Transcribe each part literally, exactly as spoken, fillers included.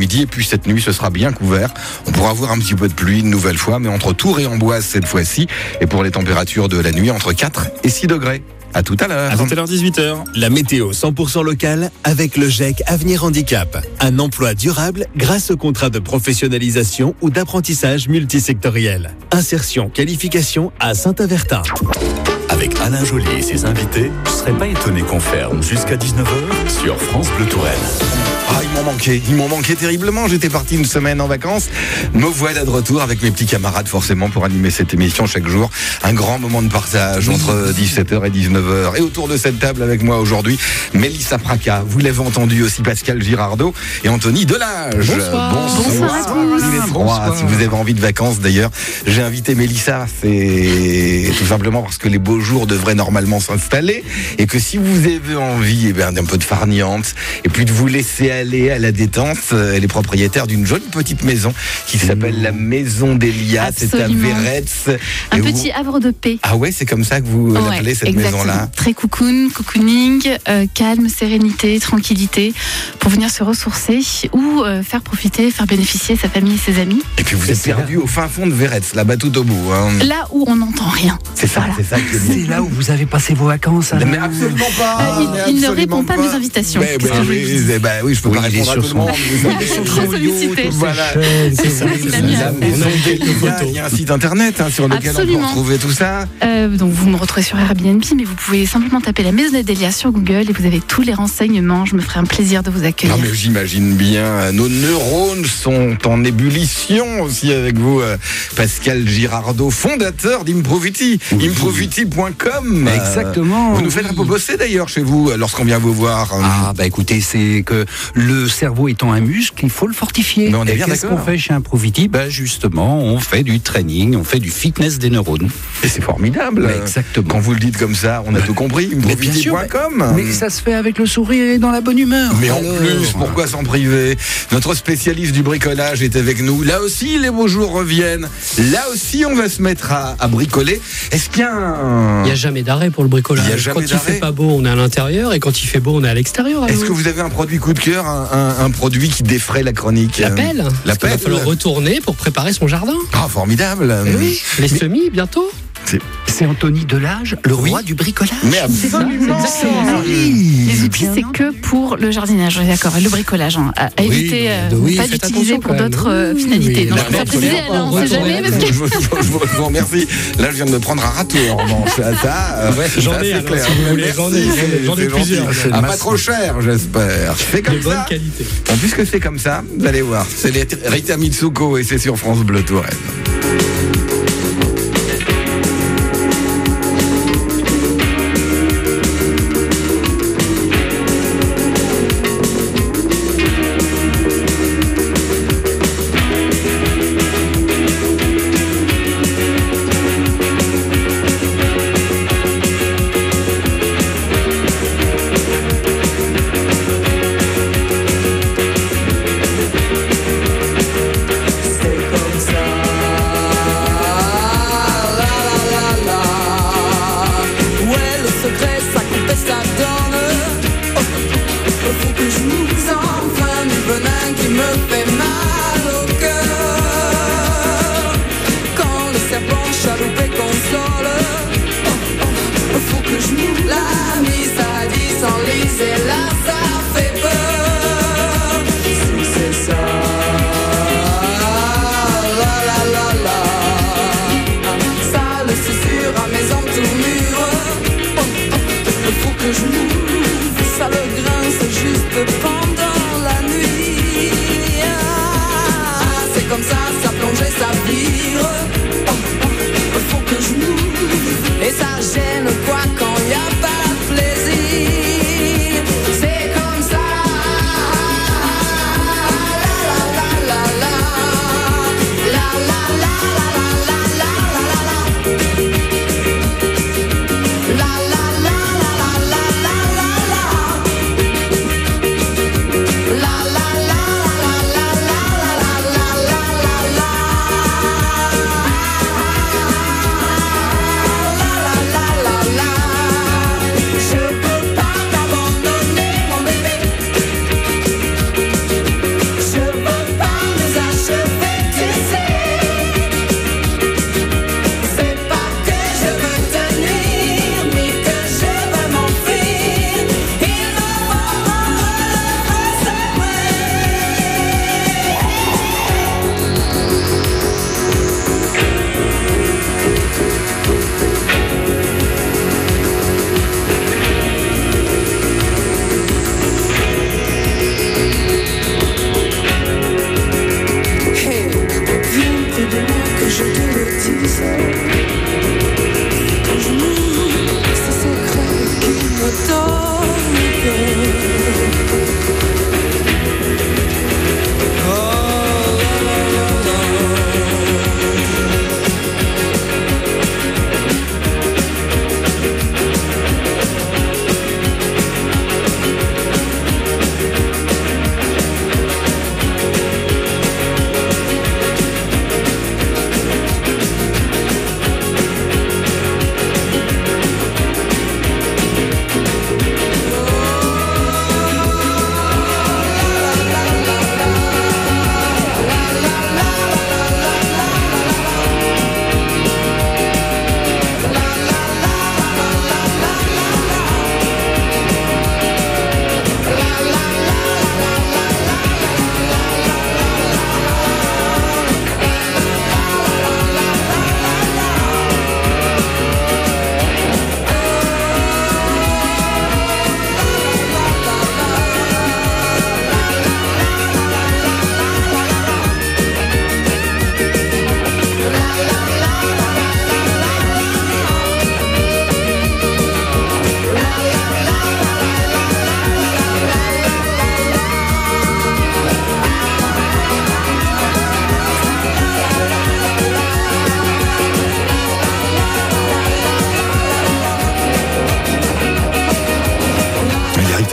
l'après-midi. Et puis cette nuit, ce sera bien couvert. On pourra avoir un petit peu de pluie une nouvelle fois, mais entre Tours et Amboise cette fois-ci. Et pour les températures de la nuit, entre quatre et six degrés. À tout à l'heure. À tout à l'heure, dix-huit heures. La météo cent pour cent locale avec le G E C Avenir Handicap. Un emploi durable grâce au contrat de professionnalisation ou d'apprentissage multisectoriel. Insertion, qualification à Saint-Avertin. Avec Alain Joly et ses invités, je ne serais pas étonné qu'on ferme jusqu'à dix-neuf heures sur France Bleu Touraine. Ah, il m'en manquait, il m'en manquait terriblement. J'étais parti une semaine en vacances. Me voilà de retour avec mes petits camarades, forcément, pour animer cette émission chaque jour. Un grand moment de partage entre dix-sept heures et dix-neuf heures. Et autour de cette table avec moi aujourd'hui, Mélissa Praca. Vous l'avez entendu aussi, Pascal Girardot et Anthony Delage. Bonsoir. Bonsoir, Bonsoir à tous les trois. Si vous avez envie de vacances, d'ailleurs, j'ai invité Mélissa. C'est tout simplement parce que les beaux jours devraient normalement s'installer et que si vous avez envie, eh bien, d'un peu de farniente et puis de vous laisser aller à la détente, elle est propriétaire d'une jolie petite maison qui s'appelle la Maison d'Elia. C'est à Veretz. Un Et petit vous... havre de paix. Ah ouais, c'est comme ça que vous Ouais, l'appelez cette exactement. maison-là. Très cocoon, cocooning, euh, calme, sérénité, tranquillité, pour venir se ressourcer ou euh, faire profiter, faire bénéficier sa famille et ses amis. Et puis vous êtes perdu au fin fond de Veretz, là-bas tout au bout. Hein. Là où on n'entend rien. C'est ça, Voilà. c'est ça qui est bien. C'est là où vous avez passé vos vacances. Hein. Mais absolument pas. Euh, il- mais il ne absolument répond pas à mes invitations. Mais, Qu'est-ce mais que je oui, lui dis c'est- bah oui, je peux Oui, pas il est répondre à sur tout le son- monde. Vous savez, Très son sollicité. yacht, Voilà. C'est ça. C'est la mienne. La Maison d'Elia, il y a un site internet hein, sur lequel Absolument. on peut retrouver tout ça. Euh, donc vous me retrouvez sur Airbnb, mais vous pouvez simplement taper la Maison d'Elia sur Google et vous avez tous les renseignements. Je me ferai un plaisir de vous accueillir. Non mais j'imagine bien, nos neurones sont en ébullition aussi avec vous, euh, Pascal Girardot, fondateur d'Improvity, Oui. improvity point com. Exactement. Vous nous faites un peu bosser d'ailleurs chez vous euh, lorsqu'on vient vous voir. Ah bah écoutez, c'est que le cerveau étant un muscle, il faut le fortifier. Mais on est Et bien qu'est-ce d'accord. qu'on fait chez Improvity? Bah justement, on fait du training, on fait du fitness des neurones. Et c'est formidable. Mais exactement. Quand vous le dites comme ça, on a tout compris. Mais bien improvity sûr, point com. Mais ça se fait avec le sourire et dans la bonne humeur. Mais en Alors, plus, pourquoi s'en priver? Notre spécialiste du bricolage est avec nous. Là aussi, les beaux jours reviennent. Là aussi, on va se mettre à, à bricoler. Est-ce qu'il y a un... Il n'y a jamais d'arrêt pour le bricolage. Il y a jamais quand il d'arrêt. fait pas beau, on est à l'intérieur, et quand il fait beau, on est à l'extérieur. Est-ce alors. que vous avez un produit coup de cœur, un, un- un produit qui défraie la chronique? La pelle. La Parce qu'il va pelle. falloir retourner pour préparer son jardin. Ah, formidable. Eh oui. Les semis, bientôt. c'est Anthony Delage, le Oui. roi du bricolage. Mais absolument. C'est exactement ça. Les outils, c'est que pour le jardinage, le bricolage, hein, à, à Oui, éviter, euh, oui, pas faites d'utiliser attention pour quand même. d'autres euh, Oui, finalités. oui, Non, la je préfère pelle, préciser, faut alors, on sait retourner. jamais. Parce que... Je vous, je vous- je vous remercie. Là, je viens de me prendre un râteau en revanche. Ça, euh, Ouais, ça, j'en ai, c'est alors, clair. si vous voulez, Merci, j'en ai, j'en ai, c'est- j'en ai c'est plusieurs. gentil. C'est Ah, pas massif. trop cher, j'espère. C'est comme De bonne ça. qualité. En plus que c'est comme ça, vous allez voir. C'est les Rita Mitsuko et c'est sur France Bleu Touraine. Ça le grince juste pendant la nuit.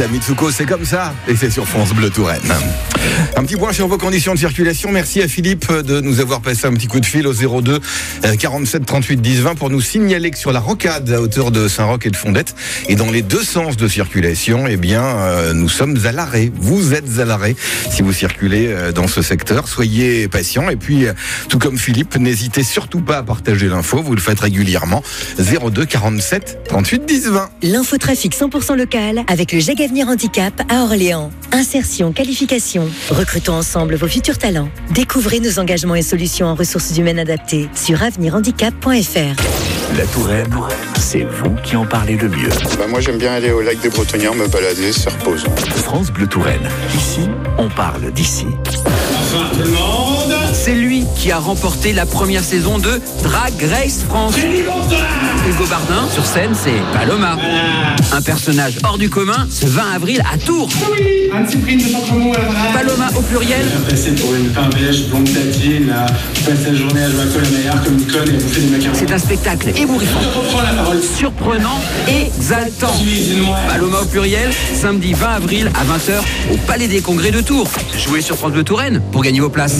Mélissa Mitsuko, c'est comme ça. Et c'est sur France Bleu Touraine. Un petit point sur vos conditions de circulation. Merci à Philippe de nous avoir passé un petit coup de fil au zéro deux quarante-sept trente-huit dix vingt pour nous signaler que sur la rocade à hauteur de Saint-Roch et de Fondette et dans les deux sens de circulation, eh bien, euh, nous sommes à l'arrêt. Vous êtes à l'arrêt si vous circulez euh, dans ce secteur. Soyez patients et puis, euh, tout comme Philippe, n'hésitez surtout pas à partager l'info. Vous le faites régulièrement. zéro deux quarante-sept trente-huit dix vingt. L'infotrafic cent pour cent local avec le G E G Avenir Handicap à Orléans. Insertion, qualification. Recrutons ensemble vos futurs talents. Découvrez nos engagements et solutions en ressources humaines adaptées sur avenir handicap point f r. La Touraine, c'est vous qui en parlez le mieux. Bah moi j'aime bien aller au lac des Bretonnières, me balader, se reposer. France Bleu Touraine. Ici, on parle d'ici. Bonsoir tout le monde. C'est lui qui a remporté la première saison de Drag Race France. Hugo Bardin, sur scène, c'est Paloma. Voilà. Un personnage hors du commun, ce vingt avril à Tours. Oui, un petit prix de Centremont à la vraie. Paloma au pluriel. J'ai passé pour une pain beige, blonde platine, là. Je passe la journée à jouer à Colombière comme une conne et à bouffer des macarons. C'est un spectacle ébouriffant. Je reprends la parole. Surprenant, exaltant. Excusez-moi. Paloma au pluriel, samedi vingt avril à vingt heures au Palais des Congrès de Tours. Jouez sur France Bleu Touraine pour gagner vos places.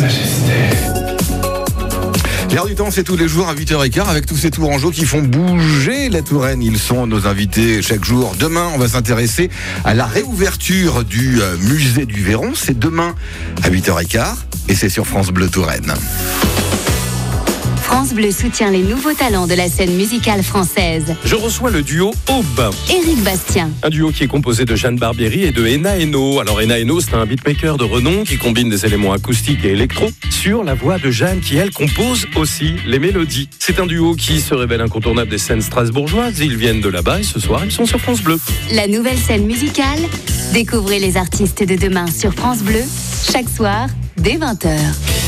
L'air du temps, c'est tous les jours à huit heures quinze avec tous ces Tourangeaux qui font bouger la Touraine. Ils sont nos invités chaque jour. Demain, on va s'intéresser à la réouverture du euh, musée du Véron. C'est demain à huit heures quinze et c'est sur France Bleu Touraine. France Bleu soutient les nouveaux talents de la scène musicale française. Je reçois le duo Aube. Éric Bastien. Un duo qui est composé de Jeanne Barbieri et de Ena Eno. Alors Ena Eno, c'est un beatmaker de renom qui combine des éléments acoustiques et électro sur la voix de Jeanne qui, elle, compose aussi les mélodies. C'est un duo qui se révèle incontournable des scènes strasbourgeoises. Ils viennent de là-bas et ce soir, ils sont sur France Bleu. La nouvelle scène musicale. Découvrez les artistes de demain sur France Bleu, chaque soir, dès vingt heures.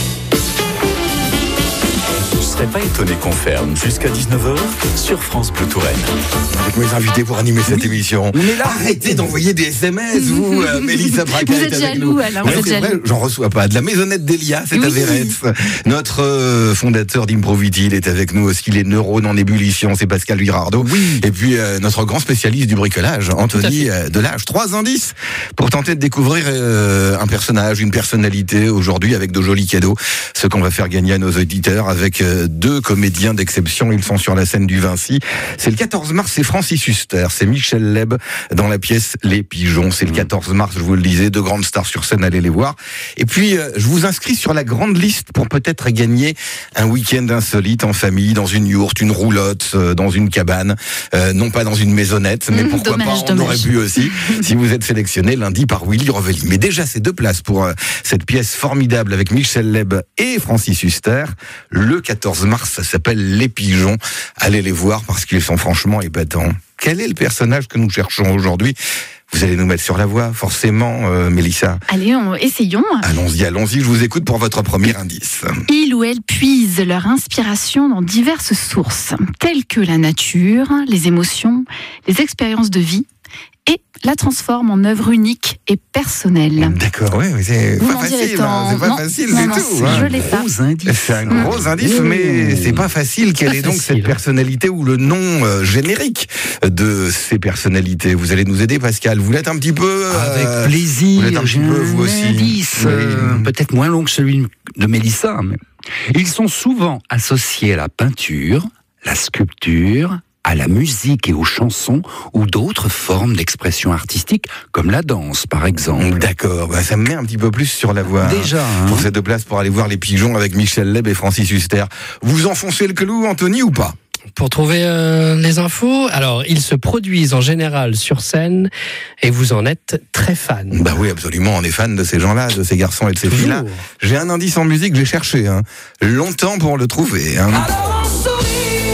Je ne serais pas étonné qu'on ferme jusqu'à dix-neuf heures sur France Bleu Touraine. Avec mes invités pour animer cette oui. émission. On est là. Arrêtez d'envoyer des S M S, vous, euh, Mélissa Braca. Vous êtes jaloux, alors. Ouais, vous êtes c'est jaloux. vrai, j'en reçois pas. De la maisonnette d'Elia, c'est oui. à Véretz. Notre euh, fondateur d'Improvitil est avec nous aussi. Les neurones en ébullition, c'est Pascal Virardo. Oui. Et puis, euh, notre grand spécialiste du bricolage, Anthony euh, Delage. Trois indices pour tenter de découvrir euh, un personnage, une personnalité aujourd'hui avec de jolis cadeaux. Ce qu'on va faire gagner à nos auditeurs avec euh, deux comédiens d'exception. Ils sont sur la scène du Vinci. C'est le quatorze mars, c'est Francis Huster, c'est Michel Leb dans la pièce Les Pigeons. C'est le quatorze mars, je vous le disais, deux grandes stars sur scène, allez les voir. Et puis, euh, je vous inscris sur la grande liste pour peut-être gagner un week-end insolite en famille, dans une yourte, une roulotte, euh, dans une cabane, euh, non pas dans une maisonnette, mais mmh, pourquoi dommage, pas, on dommage. aurait pu aussi, si vous êtes sélectionné lundi par Willy Revelli. Mais déjà, ces deux places pour euh, cette pièce formidable avec Michel Leb et Francis Huster, le quatorze mars, ça s'appelle Les Pigeons. Allez les voir parce qu'ils sont franchement épatants. Quel est le personnage que nous cherchons aujourd'hui ? Vous allez nous mettre sur la voie, forcément, euh, Mélissa. Allez, on, essayons. Allons-y, allons-y, je vous écoute pour votre premier indice. Ils ou elles puisent leur inspiration dans diverses sources, telles que la nature, les émotions, les expériences de vie, et la transforme en œuvre unique et personnelle. D'accord, oui, mais c'est Vous pas facile, hein, c'est pas non, facile non, du non, tout. Je Hein. l'ai pas. C'est un gros mmh. indice, mais c'est pas facile. Quelle pas est donc facile. Cette personnalité ou le nom euh, générique de ces personnalités ? Vous allez nous aider, Pascal. Vous l'êtes un petit peu. Euh, Avec plaisir. Vous l'êtes un petit peu, vous aussi. Indice, oui. euh, peut-être moins long que celui de Mélissa, mais ils sont souvent associés à la peinture, la sculpture, à la musique et aux chansons ou d'autres formes d'expression artistique comme la danse par exemple. D'accord, bah ça me met un petit peu plus sur la voie. Déjà. Hein. Pour ces deux places pour aller voir Les Pigeons avec Michel Leb et Francis Huster. Vous enfoncez le clou, Anthony, ou pas ? Pour trouver euh, les infos, alors ils se produisent en général sur scène et vous en êtes très fan. Bah oui, absolument, on est fan de ces gens-là, de ces garçons et de ces Toujours. filles-là. J'ai un indice en musique, j'ai cherché hein, longtemps pour le trouver. Hein. Alors on sourit.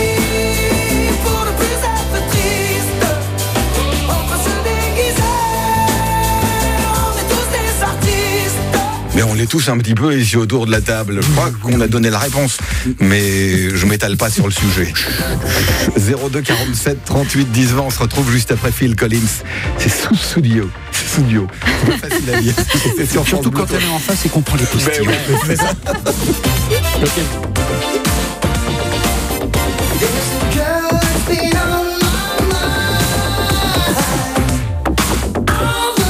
Mais on l'est tous un petit peu ici autour de la table. Je crois qu'on a donné la réponse, mais je m'étale pas sur le sujet. zéro deux quarante-sept trente-huit dix vingt, on se retrouve juste après Phil Collins. C'est sous studio. C'est studio. C'est pas facile à dire. C'est sur Surtout quand elle est en face et qu'on prend les postillons. Ben oui, c'est ça. Okay. Girl, it's been on my mind.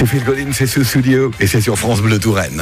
Phil Collins, c'est ce studio et c'est sur France Bleu Touraine.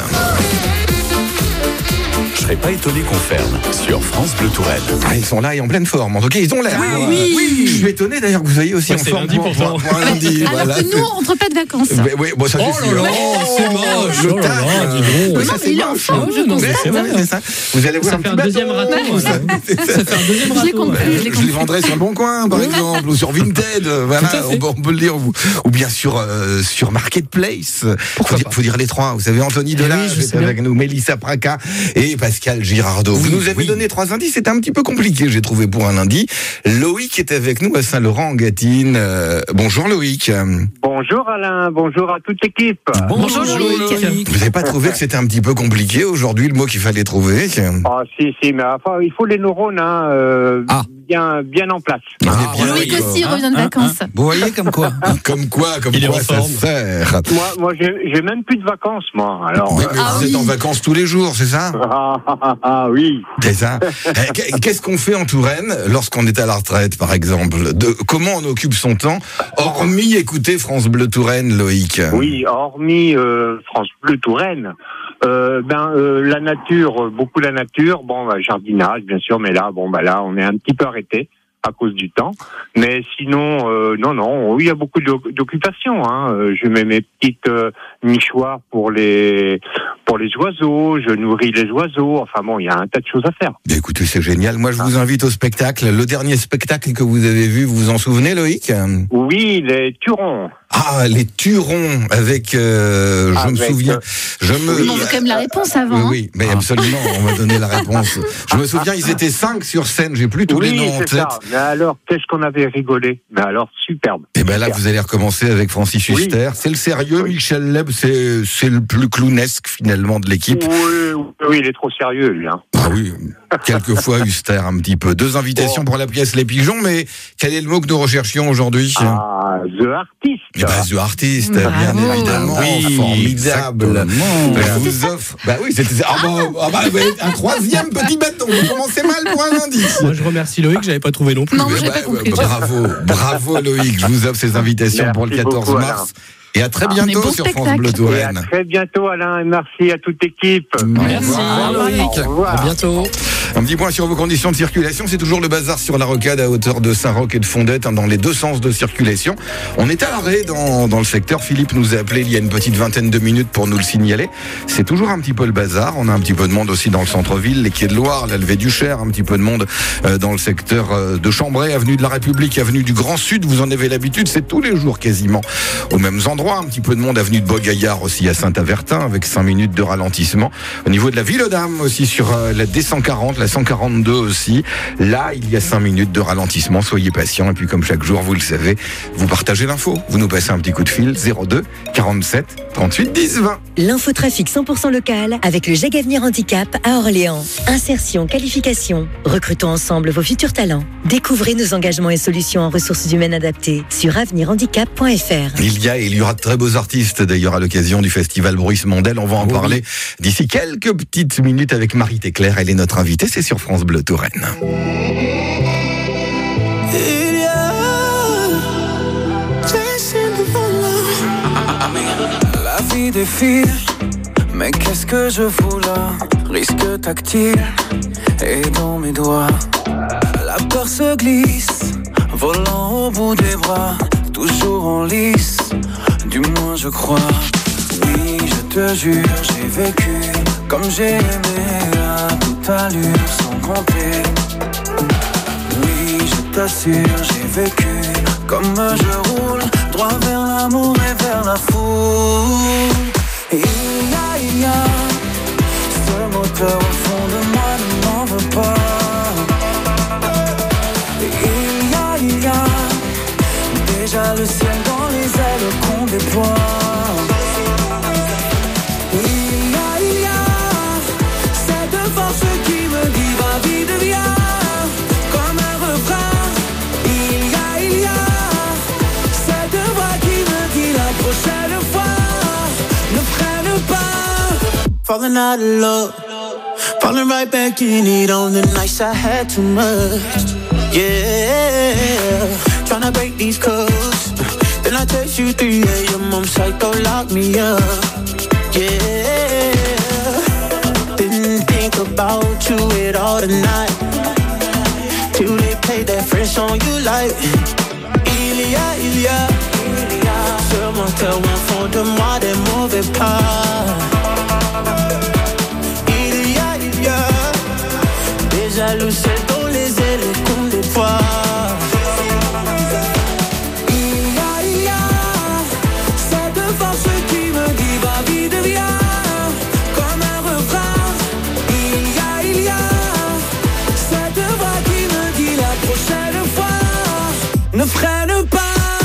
Je serais pas étonné qu'on ferme sur France Bleu Touraine. Ah, ils sont là et en pleine forme. En tout cas, ils ont l'air. Ah, oui. oui. Je suis étonné d'ailleurs que vous soyez aussi ouais, en forme lundi pour, pour, pour un lundi. Alors voilà. que nous, on rentre pas de vacances. Mais, oui, bon, ça, Oh c'est là sûr. là, c'est moche. Le Oh là là, tac, dis donc. oui, Non, ça, mais c'est il est en moche. forme, je Non, mais constate. c'est vrai, c'est ça. Vous allez voir Ça un fait petit un deuxième bateau. raton. Ça, Ça fait un deuxième Je l'ai raton. compris. ouais. Je l'ai Je les vendrais sur le Bon Coin, par exemple, ou sur Vinted, voilà, Tout à fait. on peut, on peut le dire, ou, ou bien sur, euh, sur Marketplace. Pourquoi faut, dire, pas. faut dire les trois. Vous savez, Anthony Eh Delage oui, je est sais avec nous, Mélissa Praca et Pascal Girardot. Oui, vous nous avez oui. donné trois indices, c'était un petit peu compliqué, j'ai trouvé, pour un lundi. Loïc est avec nous à Saint-Laurent-en-Gâtine. Euh, bonjour Loïc. Bonjour Alain, bonjour à toute l'équipe. Bonjour, Loïc. Vous n'avez pas trouvé que c'était un petit peu compliqué aujourd'hui, le mot qu'il fallait trouver? Ah si, si, mais enfin, il faut les neurones hein, euh, Ah. bien, bien en place. On est Ah, bien Loïc d'accord. aussi revient de Hein, vacances. hein. Vous voyez comme quoi Comme quoi, comme Il est quoi en ça forme. sert. Moi, moi j'ai j'ai même plus de vacances, moi. Alors, Mais, euh, mais Ah vous êtes oui. en vacances tous les jours, c'est ça? ah, ah, ah, ah, oui. C'est ça. Eh, qu'est- Qu'est-ce qu'on fait en Touraine lorsqu'on est à la retraite, par exemple? De, comment on occupe son temps, hormis écouter France Bleu Touraine, Loïc? Oui, hormis euh, France Bleu Touraine, euh, ben euh, la nature, euh, beaucoup la nature. Bon, bah, jardinage, bien sûr, mais là, bon, bah là, on est un petit peu arrêté à cause du temps. Mais sinon, euh, non, non, oui, il y a beaucoup d'oc- d'occupations. Hein. Euh, Je mets mes petites euh, nichoirs pour les pour les oiseaux. Je nourris les oiseaux. Enfin bon, il y a un tas de choses à faire. Bien, écoutez, c'est génial. Moi, je vous invite au spectacle. Le dernier spectacle que vous avez vu, vous vous en souvenez, Loïc? Oui, les turons. Ah, les Turons, avec, euh, je me Avec, souviens, euh, je me... Mais on veut quand même la réponse Oui, avant. hein. oui, mais absolument, on va donner la réponse. Je me souviens, ils étaient cinq sur scène, j'ai plus tous les Oui, noms en c'est tête. ça. Mais alors, qu'est-ce qu'on avait rigolé. Mais alors, superbe. Et ben là, vous allez recommencer avec Francis Oui. Huster. C'est le sérieux, Michel Leb, c'est c'est le plus clownesque finalement de l'équipe. Oui, oui, il est trop sérieux, lui. Hein. Ah oui, quelquefois Huster un petit peu. Deux invitations pour la pièce Les Pigeons, mais quel est le mot que nous recherchions aujourd'hui? Ah, The Artist. Eh ben, The Artist, Bravo. bien évidemment, Oui, formidable. exactement. Je vous offre. Bah oui, c'était ah bah, ah bah, ouais, un troisième petit bâton. Vous commencez mal pour un lundi. Moi, je remercie Loïc, j'avais pas trouvé non plus. Non, moi, j'ai Bah, pas compris. bravo, bravo Loïc. Je vous offre ces invitations Merci pour le quatorze beaucoup, mars. Et à très Ah, bientôt mais bon sur spectacle. France Bleu Et à Touraine. très bientôt, Alain, et merci à toute l'équipe. Merci. Au revoir, Loïc. Au revoir. À bientôt. Un petit point sur vos conditions de circulation, c'est toujours le bazar sur la rocade à hauteur de Saint-Roch et de Fondette, hein, dans les deux sens de circulation. On est à l'arrêt dans, dans le secteur. Philippe nous a appelé il y a une petite vingtaine de minutes pour nous le signaler. C'est toujours un petit peu le bazar. On a un petit peu de monde aussi dans le centre-ville, les quais de Loire, la levée du Cher, un petit peu de monde euh, dans le secteur euh, de Chambray, avenue de la République, avenue du Grand Sud. Vous en avez l'habitude, c'est tous les jours quasiment aux mêmes endroits. Un petit peu de monde avenue de Beaugaillard aussi à Saint-Avertin avec cinq minutes de ralentissement. Au niveau de la Ville-aux-Dames aussi sur euh, la D cent quarante, la cent quarante-deux aussi. Là, il y a cinq minutes de ralentissement. Soyez patients. Et puis comme chaque jour, vous le savez, vous partagez l'info. Vous nous passez un petit coup de fil zéro deux quarante-sept trente-huit dix vingt. L'infotrafic cent pour cent local avec le G E G Avenir Handicap à Orléans. Insertion, qualification. Recrutons ensemble vos futurs talents. Découvrez nos engagements et solutions en ressources humaines adaptées sur avenir handicap point f r. Il y a et il y aura de très beaux artistes d'ailleurs à l'occasion du festival Bruce Mondel. On va en Oui. parler d'ici quelques petites minutes avec Marie Téclair. Elle est notre invitée. C'est sur France Bleu Touraine. Il y a la vie défile, mais qu'est-ce que je fous là? Risque tactile et dans mes doigts, la peur se glisse, volant au bout des bras, toujours en lice, du moins je crois. Oui, je te jure, j'ai vécu comme j'ai aimé à toute allure sans compter. Oui, je t'assure, j'ai vécu comme je roule, droit vers l'amour et vers la foule. Il y a, il y a, ce moteur au fond de moi ne m'en veut pas. Il y a, il y a, déjà le ciel dans les ailes qu'on déploie. Il y a, il y a, cette force qui me dit va vite viens, comme un refrain. Il y a, il y a, cette voix qui me dit la prochaine fois, ne freine pas. Falling out of love, falling right back in it on the nights I had too much. Yeah, trying to break these codes. Then I text you three a.m. I'm psycho, lock me up. Yeah. Didn't think about you at all tonight. Till they play that French song you like. Il y a, il y a, il y a sur mon cœur au fond de moi des mauvais pas. Il y a, il y a des jaloux dans les ailes comme des poids. Il y a, il y a cette force qui me dit va vite viens comme un refrain. Il y a, il y a cette voix qui me dit la prochaine fois ne freine pas.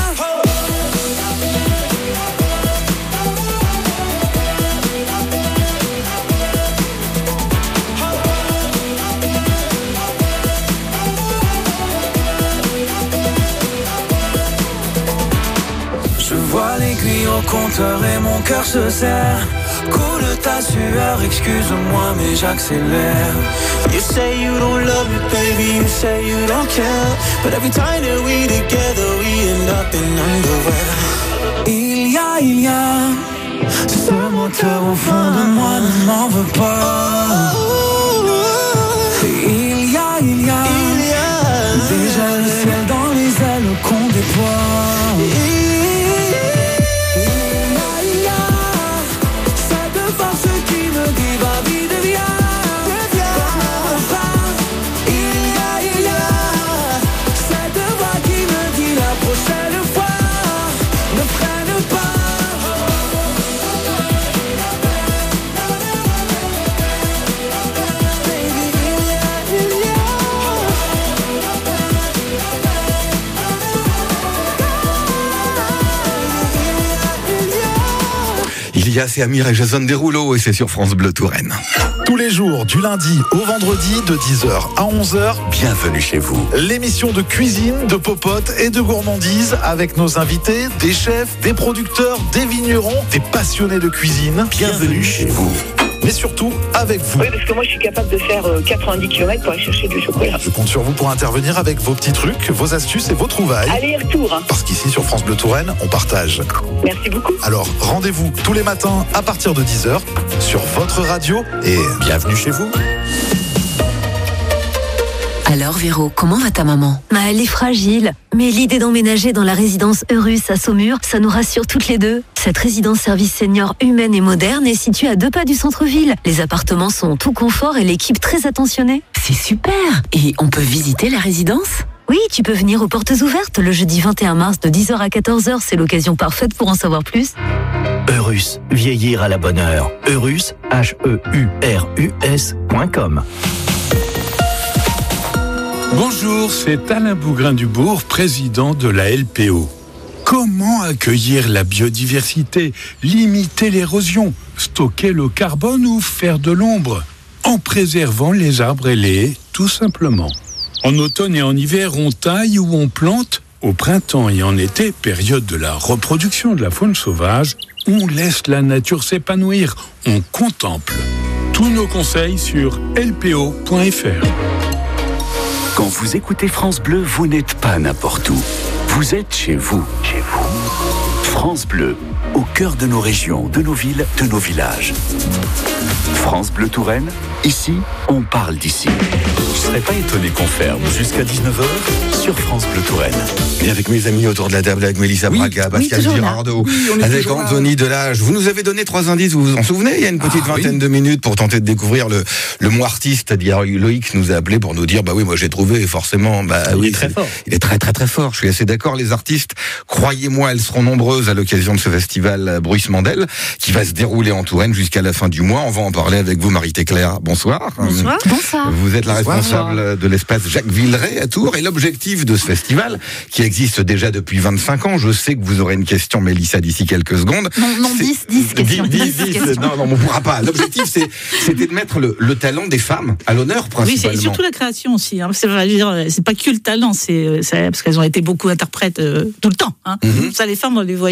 Je vois l'aiguille au compteur et mon cœur se serre. Coule ta sueur, excuse-moi mais j'accélère. You say you don't love me baby, you say you don't care. But every time that we together we end up in underwear. Il y a, il y a ce moteur au fond de moi ne m'en veut pas. Il y a, il y a, il y a déjà le ciel dans les ailes qu'on déploie. Il y a c'est Amir et Jason Derulo et c'est sur France Bleu Touraine. Tous les jours, du lundi au vendredi, de dix heures à onze heures, bienvenue chez vous. L'émission de cuisine, de popote et de gourmandise avec nos invités, des chefs, des producteurs, des vignerons, des passionnés de cuisine. Bienvenue chez vous. Mais surtout avec vous. Oui, parce que moi je suis capable de faire quatre-vingt-dix kilomètres pour aller chercher du chocolat. Je compte sur vous pour intervenir avec vos petits trucs, vos astuces et vos trouvailles. Aller-retour. Hein. Parce qu'ici sur France Bleu Touraine, on partage. Merci beaucoup. Alors rendez-vous tous les matins à partir de dix heures sur votre radio et bienvenue chez vous. Alors Véro, comment va ta maman? Bah, elle est fragile, mais l'idée d'emménager dans la résidence Eurus à Saumur, ça nous rassure toutes les deux. Cette résidence service senior humaine et moderne est située à deux pas du centre-ville. Les appartements sont tout confort et l'équipe très attentionnée. C'est super. Et on peut visiter la résidence? Oui, tu peux venir aux portes ouvertes le jeudi vingt et un mars de dix heures à quatorze heures. C'est l'occasion parfaite pour en savoir plus. Eurus, vieillir à la bonne heure. Eurus, H E U R U S point com. Bonjour, c'est Alain Bougrain-Dubourg, président de la L P O. Comment accueillir la biodiversité, limiter l'érosion, stocker le carbone ou faire de l'ombre? En préservant les arbres et les haies, tout simplement. En automne et en hiver, on taille ou on plante. Au printemps et en été, période de la reproduction de la faune sauvage, on laisse la nature s'épanouir, on contemple. Tous nos conseils sur L P O point F R. Quand vous écoutez France Bleu, vous n'êtes pas n'importe où. Vous êtes chez vous. Chez vous. France Bleu, au cœur de nos régions, de nos villes, de nos villages. France Bleu Touraine, ici, on parle d'ici. Je ne serais pas étonné qu'on ferme jusqu'à dix-neuf heures sur France Bleu Touraine. Et avec mes amis autour de la table, avec Mélissa oui, Braga, Pascal oui, Girardot, oui, avec Anthony Delage. Vous nous avez donné trois indices, vous vous en souvenez? Il y a une petite ah, vingtaine oui. de minutes pour tenter de découvrir le, le mot artiste. C'est-à-dire Loïc nous a appelé pour nous dire, bah oui, moi j'ai trouvé, forcément, bah il oui. est très fort. Il est très très très fort. Je suis assez d'accord. Les artistes, croyez-moi, elles seront nombreuses à l'occasion de ce festival Bruce Mandel, qui va se dérouler en Touraine jusqu'à la fin du mois. On va en parler avec vous, Marie Téclair. Bonsoir. Bonsoir. Bonsoir. Vous êtes la Bonsoir. responsable de l'espace Jacques Villeray à Tours. Et l'objectif de ce festival, qui existe déjà depuis vingt-cinq ans, je sais que vous aurez une question, Mélissa, d'ici quelques secondes. Non, non, dix, dix questions. dix, dix, dix, non, non, on ne pourra pas. L'objectif, c'est, c'était de mettre le, le talent des femmes à l'honneur, principalement. Oui, c'est surtout la création aussi. Hein. C'est, c'est pas que le talent, c'est, c'est parce qu'elles ont été beaucoup interprètes euh, tout le temps. Hein. Mm-hmm. Ça, les femmes, on les voyait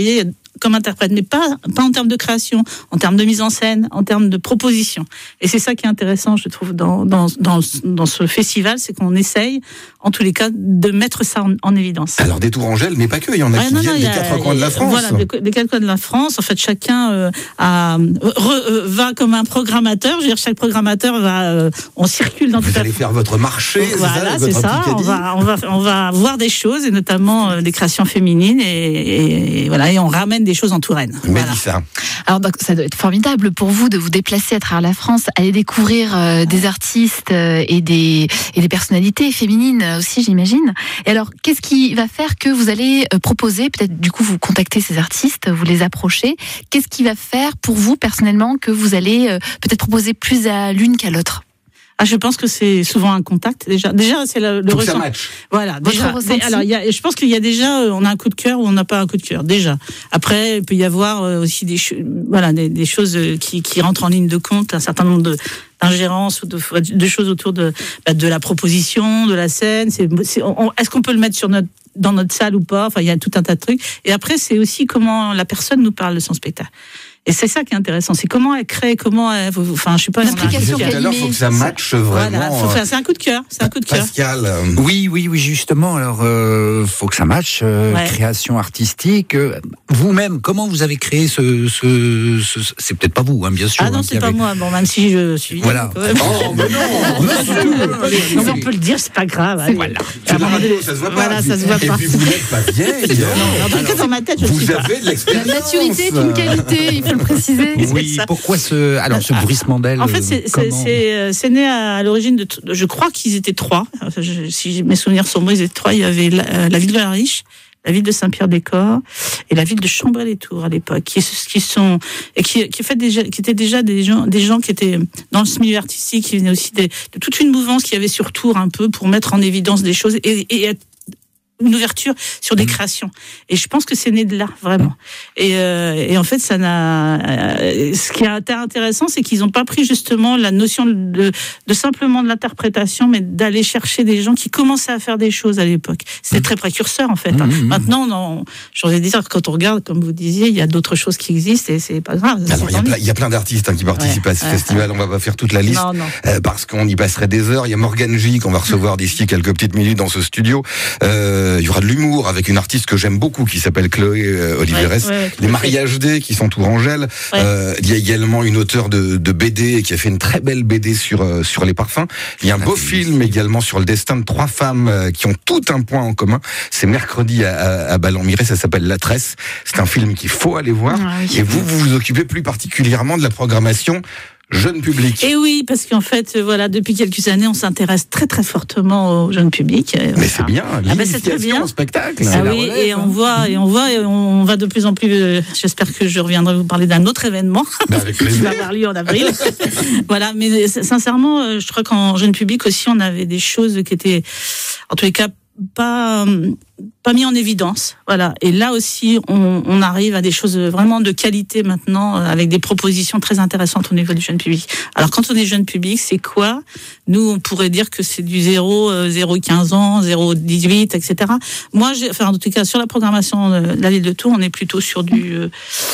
comme interprète, mais pas, pas en termes de création, en termes de mise en scène, en termes de proposition. Et c'est ça qui est intéressant, je trouve, dans, dans, dans, dans ce festival, c'est qu'on essaye, en tous les cas, de mettre ça en, en évidence. Alors, des Tourangelles, mais pas que, il y en a ouais, qui non, viennent non, des a, quatre coins de la France. Voilà, des, des quatre coins de la France. En fait, chacun euh, a, re, euh, va comme un programmateur. Je veux dire, chaque programmateur va, euh, on circule dans Vous toute allez la... faire votre marché, voilà, c'est c'est ça. On va, on va, on va voir des choses, et notamment euh, des créations féminines, et, et, et voilà, et on ramène des choses en Touraine. Mélissa. Voilà. Alors, donc, ça doit être formidable pour vous de vous déplacer à travers la France, aller découvrir euh, des artistes euh, et des et des personnalités féminines aussi, j'imagine. Et alors, qu'est-ce qui va faire que vous allez euh, proposer, peut-être du coup vous contactez ces artistes, vous les approchez. Qu'est-ce qui va faire pour vous personnellement que vous allez euh, peut-être proposer plus à l'une qu'à l'autre? Ah, je pense que c'est souvent un contact déjà. Déjà, c'est le, le ressenti. Voilà. Votre déjà. ressenti. Alors, il y a, je pense qu'il y a déjà, on a un coup de cœur ou on n'a pas un coup de cœur. Déjà. Après, il peut y avoir aussi des, voilà, des, des choses qui, qui rentrent en ligne de compte, un certain nombre de d'ingérence ou de, de choses autour de, bah, de la proposition, de la scène. C'est, c'est, on, est-ce qu'on peut le mettre sur notre, dans notre salle ou pas? Enfin, il y a tout un tas de trucs. Et après, c'est aussi comment la personne nous parle de son spectacle. Et c'est ça qui est intéressant, c'est comment elle crée, comment elle, enfin, je sais pas. L'implication tout à l'heure, faut que ça matche vraiment. Voilà, faut faire, c'est un coup de cœur, c'est un coup de cœur. Pascal. Euh... Oui, oui, oui, justement. Alors, euh, faut que ça matche. Euh, ouais. Création artistique. Euh, vous-même, comment vous avez créé ce, ce, ce c'est peut-être pas vous, hein, bien sûr. Ah non, hein, c'est pas avait... moi. Bon, même si je suis. Voilà. Quand même. Oh, mais non, non, mais on peut le dire, c'est pas grave. Allez. Voilà. C'est la radio, ça se voit pas. Voilà, ça se voit pas. Et puis vous n'êtes pas vieille. Non, en tout cas, dans ma tête, je vous suis avez pas. de l'expérience. La maturité est une qualité, il faut le préciser. Oui, pourquoi ce, alors ce bruissement d'ailes? En fait, c'est, c'est, c'est, c'est né à, à l'origine de, je crois qu'ils étaient trois. Enfin, je, si mes souvenirs sont bons, ils étaient trois. Il y avait la, la ville de la Riche, la ville de Saint-Pierre-des-Corps et la ville de Chambray-les-Tours à l'époque, qui, qui sont et qui, qui fait déjà, qui étaient déjà des gens, des gens qui étaient dans ce milieu artistique, qui venaient aussi des, de toute une mouvance qu'il y avait sur Tours un peu pour mettre en évidence des choses et, et être une ouverture sur des mmh. créations. Et je pense que c'est né de là, vraiment. Et, euh, et en fait, ça n'a. Euh, ce qui est intéressant, c'est qu'ils n'ont pas pris justement la notion de, de simplement de l'interprétation, mais d'aller chercher des gens qui commençaient à faire des choses à l'époque. C'était mmh. très précurseur, en fait. Mmh. Hein. Maintenant, on, j'ai envie de dire, quand on regarde, comme vous disiez, il y a d'autres choses qui existent et c'est pas grave. Alors, il y a plein, il y a plein d'artistes hein, qui participent ouais. à ce ouais. festival. On va pas faire toute la liste non, non. Euh, parce qu'on y passerait des heures. Il y a Morgane J qu'on va recevoir d'ici quelques petites minutes dans ce studio. Euh, il y aura de l'humour avec une artiste que j'aime beaucoup qui s'appelle Chloé euh, Oliveres. Ouais, ouais, les mariages D qui sont Tourangelles. Ouais. Euh, il y a également une auteure de, de B D qui a fait une très belle B D sur euh, sur les parfums. Il y a un beau film également sur le destin de trois femmes euh, qui ont tout un point en commun. C'est mercredi à, à, à Ballon-Miré, ça s'appelle La Tresse. C'est un film qu'il faut aller voir. Ah, oui. Et vous, vous vous occupez plus particulièrement de la programmation jeune public. Et oui, parce qu'en fait, voilà, depuis quelques années, on s'intéresse très très fortement au jeune public. Mais voilà. c'est bien, ah ben c'est très bien. Au spectacle. Ah oui, relève, et on voit, et on voit, et on va de plus en plus. Euh, j'espère que je reviendrai vous parler d'un autre événement bah avec qui va avoir lieu en avril. Voilà, mais sincèrement, je crois qu'en jeune public aussi, on avait des choses qui étaient, en tous les cas, pas pas mis en évidence, voilà. Et là aussi, on, on arrive à des choses vraiment de qualité maintenant, avec des propositions très intéressantes au niveau du jeune public. Alors, quand on est jeune public, c'est quoi? Nous, on pourrait dire que c'est du zéro, zéro quinze ans, zéro dix-huit, et cetera. Moi, j'ai, enfin, en tout cas, sur la programmation de la ville de Tours, on est plutôt sur du euh,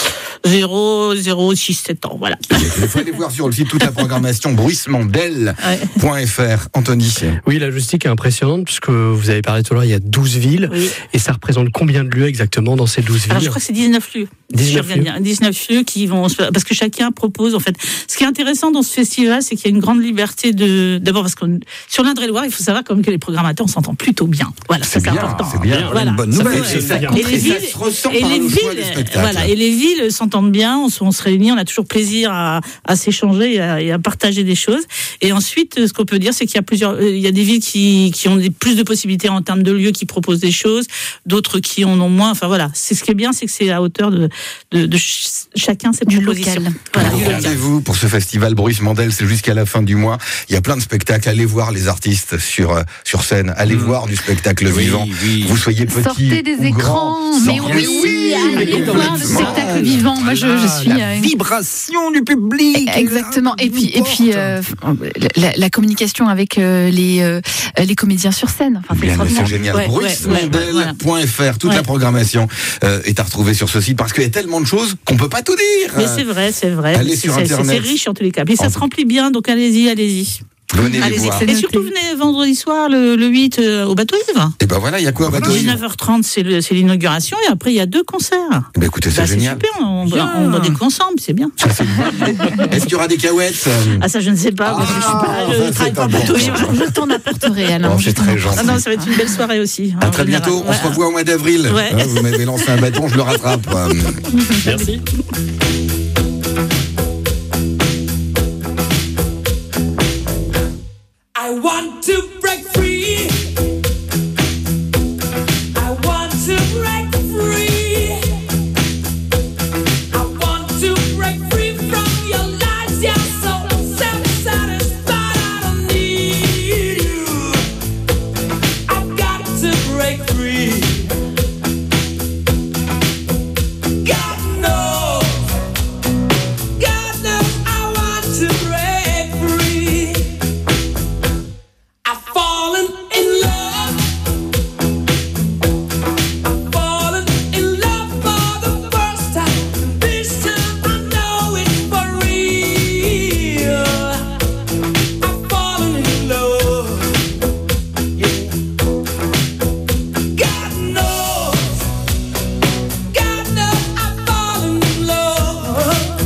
zéro, zéro, six, sept ans, voilà. Il faut aller voir sur le site toute la programmation bruissemandel point f r. Anthony. Oui, la logistique est impressionnante, puisque vous avez parlé tout à l'heure, il y a douze villes. Oui. Et ça représente combien de lieux exactement dans ces douze villes? Alors, je crois que c'est dix-neuf lieux. dix-neuf lieux. dix-neuf lieux qui vont, parce que chacun propose, en fait. Ce qui est intéressant dans ce festival, c'est qu'il y a une grande liberté de, d'abord parce que sur l'Indre-et-Loire, il faut savoir comme que les programmateurs, on s'entend plutôt bien. Voilà, c'est, ça, bien, c'est important. C'est bien, voilà. Une bonne nouvelle. Et, ça, et les villes, ça se ressent et par les le villes, choix du spectacle. Voilà, et les villes s'entendent bien, on se, on se réunit, on a toujours plaisir à, à s'échanger et à, et à partager des choses. Et ensuite, ce qu'on peut dire, c'est qu'il y a plusieurs, il y a des villes qui, qui ont des, plus de possibilités en termes de lieux, qui proposent des choses, d'autres qui en ont moins. Enfin voilà, c'est ce qui est bien, c'est que c'est à hauteur de, de, de ch- chacun ses du propositions. Local. Voilà, Alors, rendez-vous pour ce festival Bruissemandel, c'est jusqu'à la fin du mois. Il y a plein de spectacles. Allez voir les artistes sur sur scène. Allez mmh. voir du spectacle oui, vivant. Oui. Vous soyez petit sortez des ou écrans. Grand, mais sortez, oui, oui, allez voir le spectacle vivant. Moi, je, je suis la euh, vibration du public. Exactement. Et puis et puis euh, la, la communication avec euh, les euh, les comédiens sur scène. Enfin, c'est, bien, c'est génial. Ouais, Bruissemandel belle point f r. Voilà. Toute ouais. la programmation euh, est à retrouver sur ce site parce qu'il y a tellement de choses qu'on peut pas tout dire. Mais c'est vrai, c'est vrai. Allez c'est, sur c'est, Internet. C'est riche en tous les cas. Mais ça En se remplit bien, donc allez-y, allez-y. Venez les Allez-y, voir. et surtout, venez vendredi soir, le, le huit, euh, au Bateau Ivre. Et ben voilà, il y a quoi au Bateau Ivre? dix-neuf heures trente, c'est, le, c'est l'inauguration, et après, il y a deux concerts. Eh ben écoutez, c'est bah, génial. C'est super, on, yeah. on boit des coups ensemble, c'est bien. Ça, c'est Est-ce qu'il y aura des cahuètes? Ah, ça, je ne sais pas. Ah, moi, je suis pas, je ça, travaille pas au Bateau Ivre. Je t'en apporterai, Alain. Oh, c'est très gentil. Ah non, ça va être une belle soirée aussi. À très général. bientôt. On ouais. se revoit au mois d'avril. Ouais. Hein, vous m'avez lancé un bâton, je le rattrape. Merci. I want to break free. I want to break free. I want to break free from your lies. You're so self-satisfied. I don't need you. I've got to break free. God knows. God knows I want to break free. I've fallen in love. I've fallen in love for the first time. This time I know it's for real. I've fallen in love. Yeah. God knows. God knows I've fallen in love.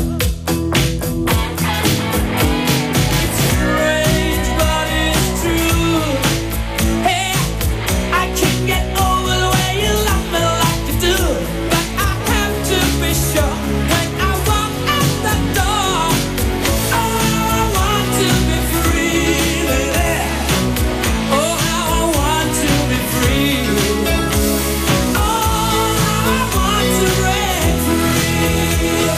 It's strange, but it's true. Hey, I can't get over the way you love me like you do. But I have to be sure when I walk out the door. Oh, I want to be free, baby. Oh, how I want to be free. Oh, how I want to break free.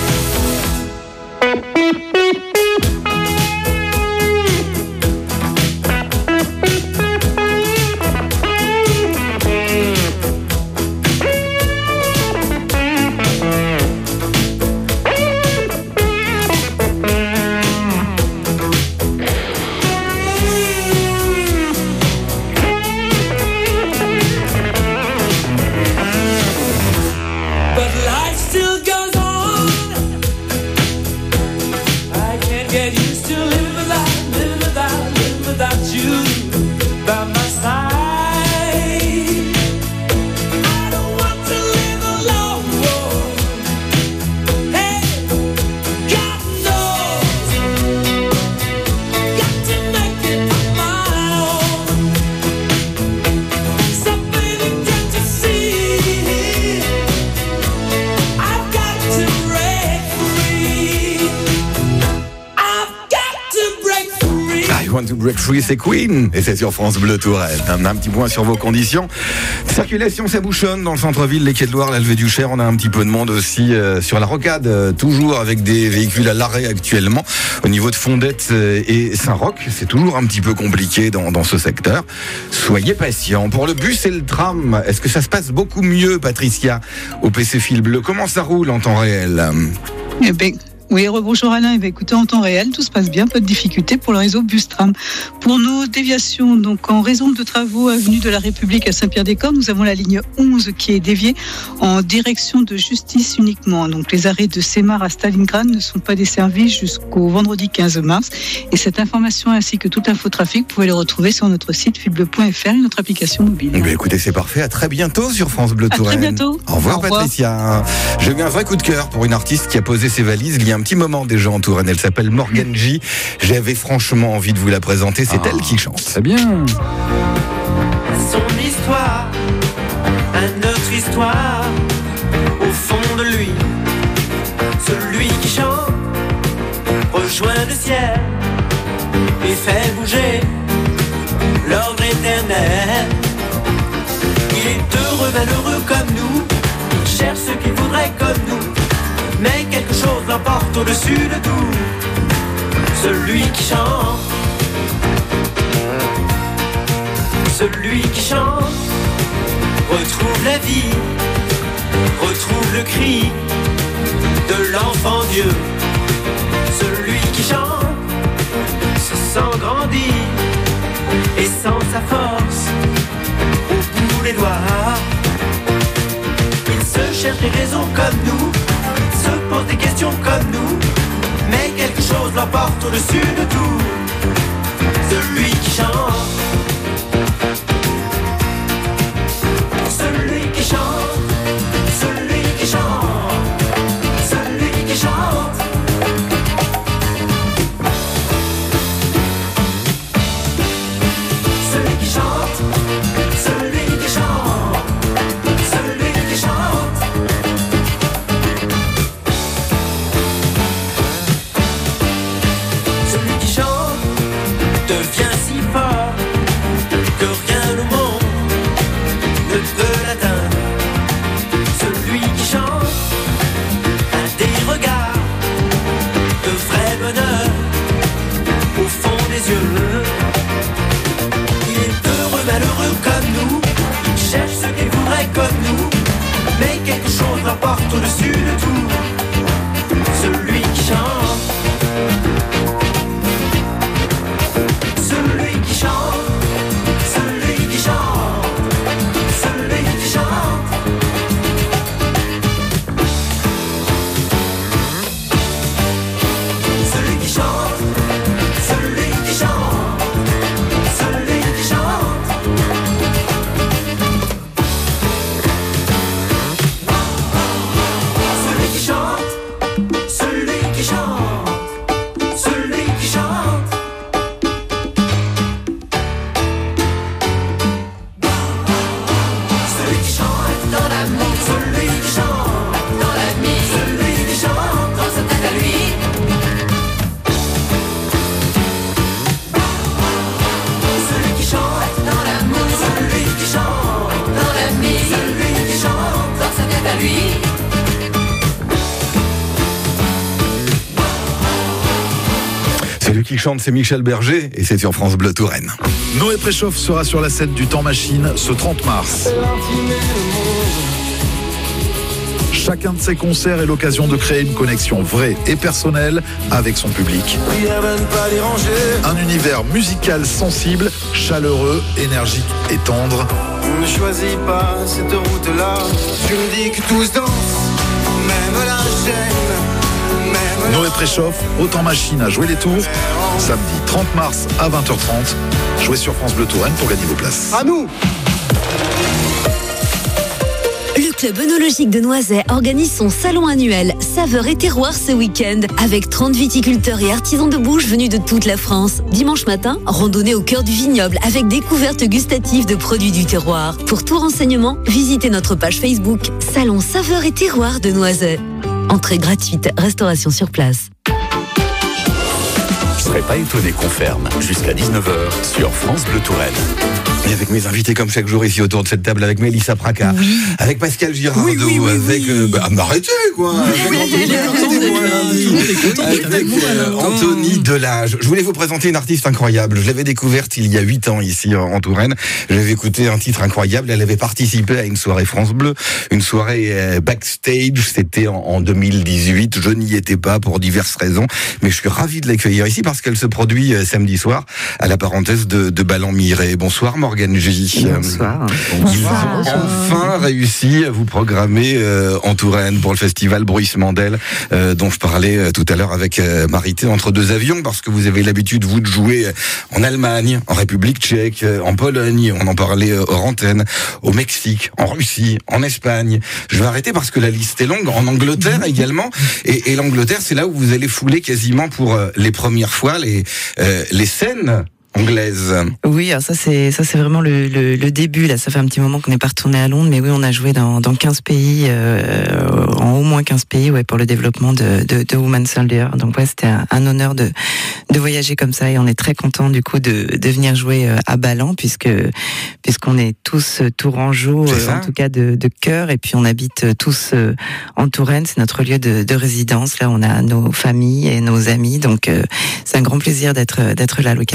But life still goes on. I can't get used to living without, living without, living without you by my side. I don't want to live alone. Hey, God knows. Got to make it on my own. So baby, can't you see? I've got to break free. I've got to break free. I want to break free, c'est Queen. Et c'est sur France Bleu Touraine. Un, un petit point sur vos conditions. Circulation, ça bouchonne dans le centre-ville, les quais de Loire, la levée du Cher. On a un petit peu de monde aussi euh, sur la rocade, euh, toujours avec des véhicules à l'arrêt actuellement. Au niveau de Fondette euh, et Saint-Roch, c'est toujours un petit peu compliqué dans, dans ce secteur. Soyez patients. Pour le bus et le tram, est-ce que ça se passe beaucoup mieux, Patricia, au P C Fil Bleu? Comment ça roule en temps réel? Eh ben, oui, rebonjour Alain. Eh ben, écoutez, en temps réel, tout se passe bien, pas de difficulté pour le réseau bus-tram. Pour nos déviations, donc en raison de travaux avenue de la République à Saint-Pierre-des-Corps, nous avons la ligne onze qui est déviée en direction de Justice uniquement. Donc les arrêts de Semar à Stalingrad ne sont pas desservis jusqu'au vendredi quinze mars. Et cette information ainsi que toute infotrafic, vous pouvez les retrouver sur notre site filbleu point f r et notre application mobile. Eh bien, écoutez, c'est parfait. À très bientôt sur France Bleu À Touraine. très bientôt. Au revoir, Au revoir. Patricia. J'ai eu un vrai coup de cœur pour une artiste qui a posé ses valises il y a un petit moment déjà en Touraine. Elle s'appelle Morgane J. J'avais franchement envie de vous la présenter. C'est Ah, elle qui chante. Très bien. Son histoire, une autre histoire, au fond de lui, celui qui chante, rejoint le ciel et fait bouger l'ordre éternel. Il est heureux, malheureux comme nous, il cherche ce qu'il voudrait comme nous, mais quelque chose l'emporte au-dessus de tout. Celui qui chante, celui qui chante, retrouve la vie, retrouve le cri de l'enfant Dieu. Celui qui chante se sent grandir et sent sa force au bout des doigts. les raisons comme nous, se posent des questions comme nous, mais quelque chose l'emporte au-dessus de tout. Celui qui chante, celui qui chante, celui qui chante, celui qui chante. Celui qui chante, celui qui chante, celui qui chante. Celui qui chante devient si fort que rien au monde ne peut l'atteindre. Celui qui chante a des regards de vrai bonheur au fond des yeux. Il est heureux, malheureux comme nous, il cherche ce qu'il voudrait comme nous, mais quelque chose l'emporte au-dessus de tout. Celui qui chante, celui qui chante, celui qui chante, celui qui chante. Celui qui chante, celui qui chante, celui qui chante. Celui qui chante, celui qui chante, celui qui chante. Celui qui chante dans l'amour, celui qui chante dans la nuit, celui qui chante dans sa tête à lui. Celui qui chante dans l'amour, celui qui chante dans la nuit, celui qui chante dans sa tête à lui. Celui qui chante, c'est Michel Berger et c'est sur France Bleu Touraine. Noé Préchoff sera sur la scène du Temps Machine ce trente mars. Chacun de ses concerts est l'occasion de créer une connexion vraie et personnelle avec son public. Un univers musical sensible, chaleureux, énergique et tendre. Ne choisis pas cette route-là. Tu me dis que tous dansent, même la gêne, même Noé Préchoff, au Temps Machine à jouer les tours, samedi trente mars à vingt heures trente. Jouez sur France Bleu Touraine pour gagner vos places. à nous. Le club œnologique de Noiset organise son salon annuel Saveurs et Terroirs ce week-end avec trente viticulteurs et artisans de bouche venus de toute la France. Dimanche matin, randonnée au cœur du vignoble avec découverte gustative de produits du terroir. Pour tout renseignement, visitez notre page Facebook Salon Saveurs et Terroirs de Noiset. Entrée gratuite, restauration sur place. Je serais pas étonné qu'on ferme jusqu'à dix-neuf heures sur France Bleu Touraine. Et avec mes invités comme chaque jour ici autour de cette table, avec Mélissa Praca, oui. avec Pascal Girardot, oui, oui, oui, avec... Euh, bah, arrêtez quoi Avec euh, Anthony Delage. Je voulais vous présenter une artiste incroyable. Je l'avais découverte il y a huit ans ici en Touraine. J'avais écouté un titre incroyable. Elle avait participé à une soirée France Bleu, une soirée euh, backstage. C'était en, en deux mille dix-huit. Je n'y étais pas pour diverses raisons, mais je suis ravi de l'accueillir ici parce qu'elle se produit euh, samedi soir à la parenthèse de, de Ballon-Miré. Bonsoir Morgane J. Bonsoir. Ils ont enfin réussi à vous programmer euh, en Touraine pour le festival Bruissement d'Aile euh, dont je parlais euh, tout à l'heure avec euh, Marité entre deux avions, parce que vous avez l'habitude vous de jouer en Allemagne, en République tchèque, en Pologne, on en parlait euh, hors antenne, au Mexique, en Russie, en Espagne. Je vais arrêter parce que la liste est longue, en Angleterre également, et, et l'Angleterre c'est là où vous allez fouler quasiment pour euh, les premières fois les, euh, les scènes anglaise. Oui, alors ça c'est ça c'est vraiment le, le, le début là. Ça fait un petit moment qu'on n'est pas retourné à Londres, mais oui, on a joué dans, dans quinze pays, euh, en au moins quinze pays, ouais, pour le développement de, de, de Woman Soldier. Donc ouais, c'était un, un honneur de de voyager comme ça, et on est très content du coup de, de venir jouer à Ballan, puisque puisqu'on est tous tourangeaux, en tout cas de, de cœur, et puis on habite tous en Touraine. C'est notre lieu de, de résidence. Là, on a nos familles et nos amis, donc euh, c'est un grand plaisir d'être d'être là à l'occasion. C'est un concert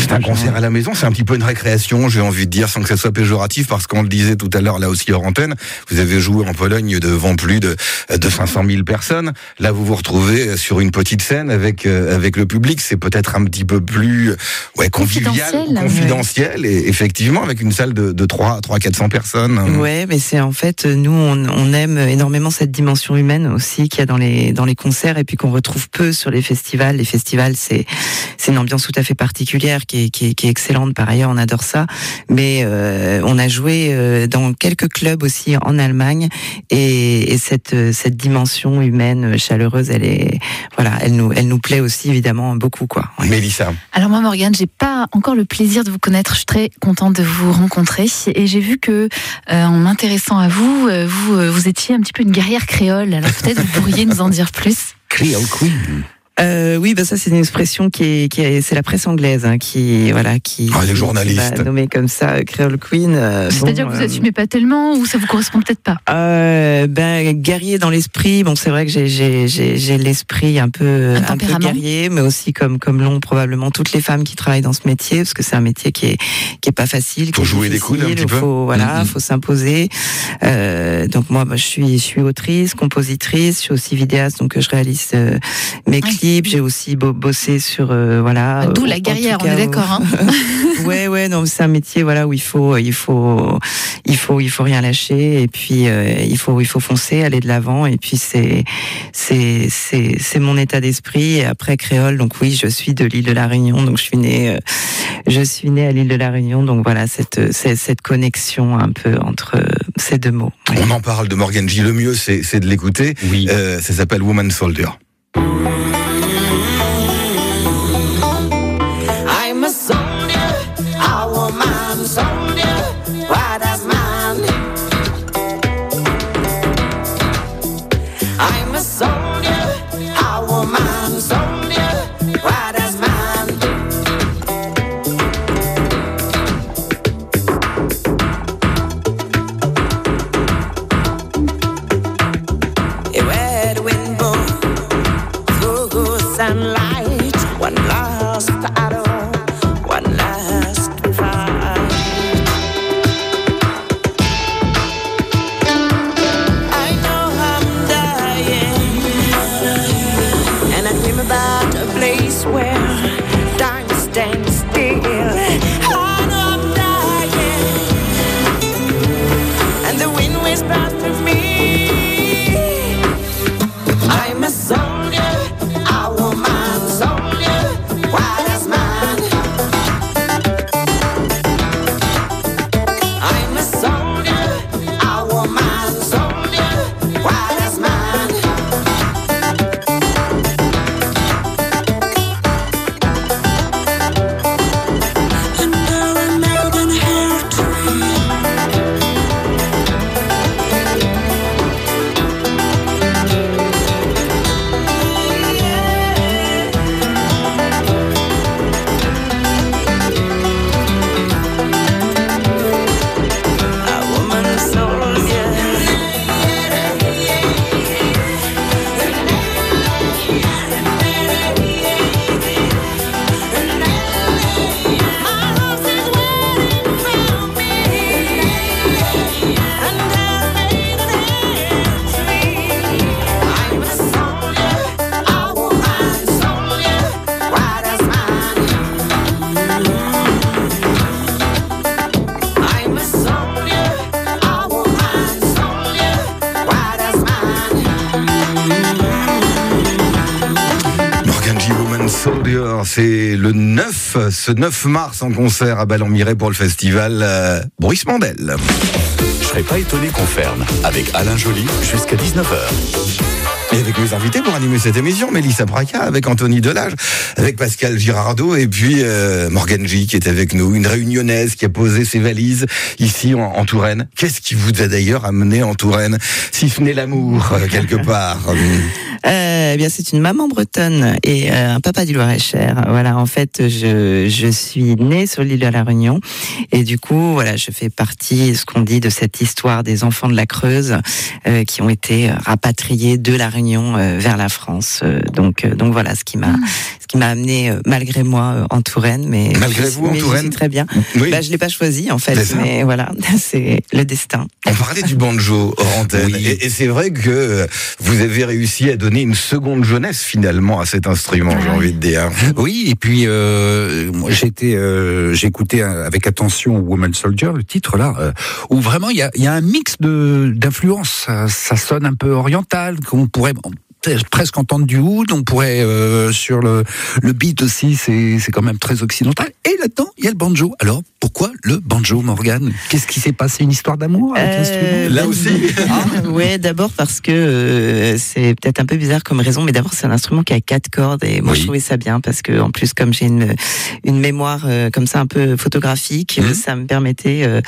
concert à la maison, c'est un petit peu une récréation, j'ai envie de dire, sans que ça soit péjoratif, parce qu'on le disait tout à l'heure, là aussi hors antenne, vous avez joué en Pologne devant plus de, de cinq cent mille personnes. Là, vous vous retrouvez sur une petite scène avec, euh, avec le public. C'est peut-être un petit peu plus ouais, convivial, confidentiel, confidentiel ouais. Et effectivement, avec une salle de, de trois à quatre cents personnes. Ouais, mais c'est en fait, nous, on, on aime énormément cette dimension humaine aussi qu'il y a dans les, dans les concerts et puis qu'on retrouve peu sur les festivals. Les festivals, c'est, c'est une ambiance tout à fait particulière qui est, qui est, qui est excellente. Par ailleurs, on adore ça. Mais euh, on a joué euh, dans quelques clubs aussi en Allemagne et, et cette, cette dimension humaine chaleureuse, elle est, voilà, elle nous, elle nous plaît aussi évidemment beaucoup, quoi. Ouais. Mélissa. Alors moi, Morgane, j'ai pas encore le plaisir de vous connaître. Je suis très contente de vous rencontrer et j'ai vu que euh, en m'intéressant à vous, euh, vous, euh, vous étiez un petit peu une guerrière créole. Alors peut-être vous pourriez nous en dire plus. Creole Queen. Euh, oui, bah ça c'est une expression qui est, qui est, c'est la presse anglaise hein, qui, voilà, qui. Ah, les journalistes. Qui nommé comme ça, Creole Queen. Euh, C'est-à-dire bon, que vous assumez euh, pas tellement ou ça vous correspond peut-être pas. Euh, ben guerrier dans l'esprit. Bon, c'est vrai que j'ai, j'ai, j'ai, j'ai l'esprit un peu, un, un peu guerrier, mais aussi comme, comme l'ont probablement toutes les femmes qui travaillent dans ce métier, parce que c'est un métier qui est, qui est pas facile. Faut jouer des coudes un petit peu. Faut, voilà, mm-hmm. faut s'imposer. Euh, donc moi, bah, je suis, je suis autrice, compositrice, je suis aussi vidéaste, donc je réalise euh, mes clips. Oui. J'ai aussi bossé sur euh, voilà. D'où la guerrière, on est d'accord. Hein. ouais, ouais, non, c'est un métier voilà où il faut, il faut, il faut, il faut rien lâcher et puis euh, il faut, il faut foncer, aller de l'avant et puis c'est, c'est, c'est, c'est mon état d'esprit. Et après créole, donc oui, je suis de l'île de la Réunion, donc je suis née, euh, je suis née à l'île de la Réunion, donc voilà cette, cette, cette connexion un peu entre ces deux mots. Ouais. On en parle de Morgane J. Le mieux, c'est, c'est de l'écouter. Oui. Euh, ça s'appelle Woman Soldier. C'est le neuf, ce neuf mars en concert à Ballon-Miret pour le festival euh, Bruce Mandel. Je serais pas étonné qu'on ferme avec Alain Joly jusqu'à dix-neuf heures. Et avec mes invités pour animer cette émission, Mélissa Braca, avec Anthony Delage, avec Pascal Girardot et puis euh, Morgane J qui est avec nous, une réunionnaise qui a posé ses valises ici en, en Touraine. Qu'est-ce qui vous a d'ailleurs amené en Touraine, si ce n'est l'amour, euh, quelque part? Euh, eh bien, c'est une maman bretonne et euh, un papa du Loir-et-Cher. Voilà, en fait, je, je suis née sur l'île de la Réunion et du coup, voilà, je fais partie, ce qu'on dit, de cette histoire des enfants de la Creuse euh, qui ont été rapatriés de la Réunion Réunion euh, vers la France. Euh, donc, euh, donc voilà ce qui m'a, ce qui m'a amené euh, malgré moi euh, en Touraine. Mais malgré je, vous mais en Touraine, très bien. Oui. Bah, je l'ai pas choisi en fait, mais voilà, c'est le destin. On parlait du banjo hors antenne, Oui. et, et c'est vrai que vous avez réussi à donner une seconde jeunesse finalement à cet instrument, j'ai envie de dire. Oui, et puis euh, moi j'étais, euh, j'écoutais avec attention Woman Soldier, le titre là, euh, où vraiment il y a, y a un mix de d'influences. Ça, ça sonne un peu oriental, qu'on pourrait presque entendre du oud, on pourrait euh, sur le le beat aussi, c'est c'est quand même très occidental. Et là-dedans, il y a le banjo. Alors pourquoi le banjo, Morgane? Qu'est-ce qui s'est passé? Une histoire d'amour avec Euh, l'instrument? Là aussi. Ah, ouais, d'abord parce que euh, c'est peut-être un peu bizarre comme raison, mais d'abord c'est un instrument qui a quatre cordes et moi Oui. je trouvais ça bien parce que en plus comme j'ai une une mémoire euh, comme ça un peu photographique, Mhm. ça me permettait, euh,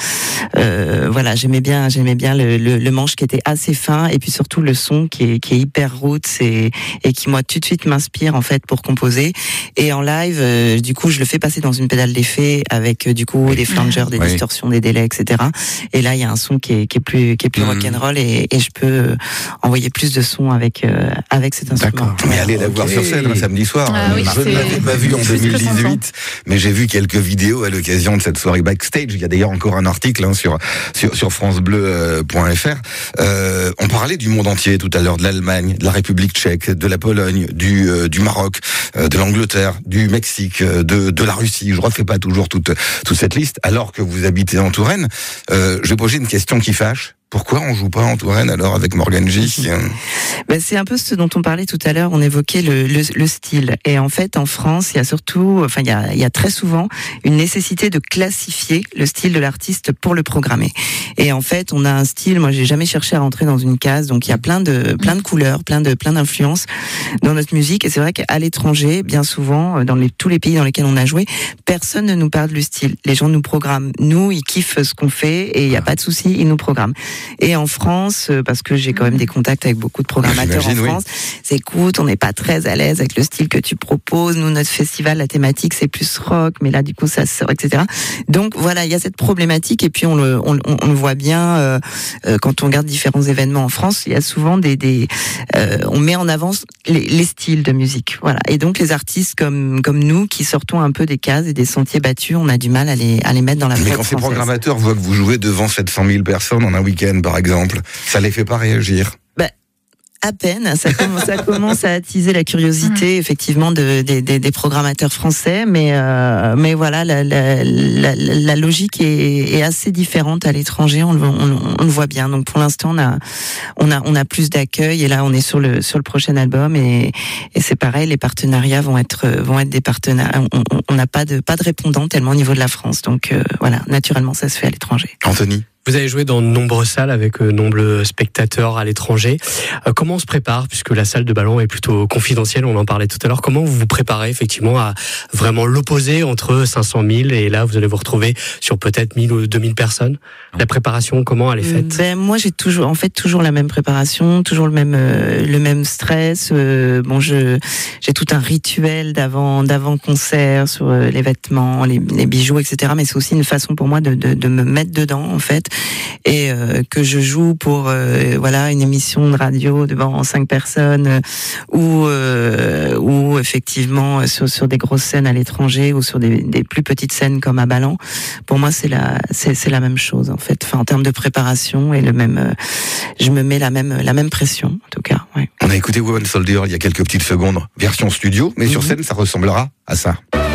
euh, voilà, j'aimais bien, j'aimais bien le, le, le manche qui était assez fin et puis surtout le son qui est qui est hyper roots et et qui moi tout de suite m'inspire en fait pour composer. Et en live, euh, du coup je le fais passer dans une pédale d'effet avec euh, du coup des flangers, des Oui. distorsions, des délais, et cetera. Et là il y a un son qui est qui est plus qui est plus Mhm. rock'n'roll et, et je peux euh, envoyer plus de son avec euh, avec cet instrument. D'accord. Mais allez la Ok. voir sur scène un samedi soir. Ah oui, je ne c'est- l'avais pas vu en je suis deux très mille dix-huit, mais j'ai vu quelques vidéos à l'occasion de cette soirée backstage. Il y a d'ailleurs encore un article hein, sur sur sur francebleu point f r. Euh, on parlait du monde entier tout à l'heure, de l'Allemagne, de la République tchèque, de la Pologne, du euh, du Maroc, euh, de l'Angleterre, du Mexique, euh, de de la Russie. Je refais pas toujours toute toute cette liste, alors que vous habitez en Touraine. Euh, je vais poser une question qui fâche. Pourquoi on joue pas en Touraine alors avec Morgane J? Ben, c'est un peu ce dont on parlait tout à l'heure. On évoquait le, le, le style. Et en fait, en France, il y a surtout, enfin, il y a, il y a très souvent une nécessité de classifier le style de l'artiste pour le programmer. Et en fait, on a un style. Moi, j'ai jamais cherché à rentrer dans une case. Donc, il y a plein de, plein de couleurs, plein de, plein d'influences dans notre musique. Et c'est vrai qu'à l'étranger, bien souvent, dans les, tous les pays dans lesquels on a joué, personne ne nous parle du style. Les gens nous programment. Nous, ils kiffent ce qu'on fait et il n'y a pas de souci, ils nous programment. Et en France, parce que j'ai quand même des contacts avec beaucoup de programmateurs en France, oui. c'est écoute, on n'est pas très à l'aise avec le style que tu proposes. Nous, notre festival, la thématique, c'est plus rock, mais là, du coup, ça sort, et cetera. Donc voilà, il y a cette problématique et puis on le, on, on, on le voit bien euh, euh, quand on regarde différents événements en France. Il y a souvent des, des euh, on met en avant les, les styles de musique. Voilà. Et donc les artistes comme comme nous qui sortons un peu des cases et des sentiers battus, on a du mal à les à les mettre dans la. Mais quand ces programmateurs voient que vous jouez devant sept cent mille personnes en un week-end, par exemple, ça les fait pas réagir? Bah, à peine, ça commence, ça commence à attiser la curiosité effectivement de, de, de, des programmateurs français, mais euh, mais voilà, la, la, la, la logique est, est assez différente à l'étranger, on le, on, on le voit bien. Donc pour l'instant, on a on a on a plus d'accueil et là on est sur le sur le prochain album et, et c'est pareil, les partenariats vont être vont être des partenariats. On n'a pas de pas de répondants tellement au niveau de la France, donc euh, voilà, naturellement ça se fait à l'étranger. Anthony. Vous avez joué dans de nombreuses salles avec de nombreux spectateurs à l'étranger. Euh, comment on se prépare, puisque la salle de ballon est plutôt confidentielle, on en parlait tout à l'heure. Comment vous vous préparez effectivement à vraiment l'opposé entre cinq cent mille et là vous allez vous retrouver sur peut-être mille ou deux mille personnes? La préparation, comment elle est faite? Ben moi j'ai toujours, en fait toujours la même préparation, toujours le même euh, le même stress. Euh, bon je j'ai tout un rituel d'avant d'avant concert sur euh, les vêtements, les, les bijoux, et cetera. Mais c'est aussi une façon pour moi de de, de me mettre dedans en fait. Et euh, que je joue pour euh, voilà une émission de radio devant cinq personnes euh, ou euh, ou effectivement sur sur des grosses scènes à l'étranger ou sur des, des plus petites scènes comme à Ballan. Pour moi c'est la c'est c'est la même chose en fait. Enfin en termes de préparation et le même euh, je me mets la même la même pression en tout cas. Ouais. On a écouté Woman Soldier il y a quelques petites secondes, version studio, mais mm-hmm. sur scène ça ressemblera à ça.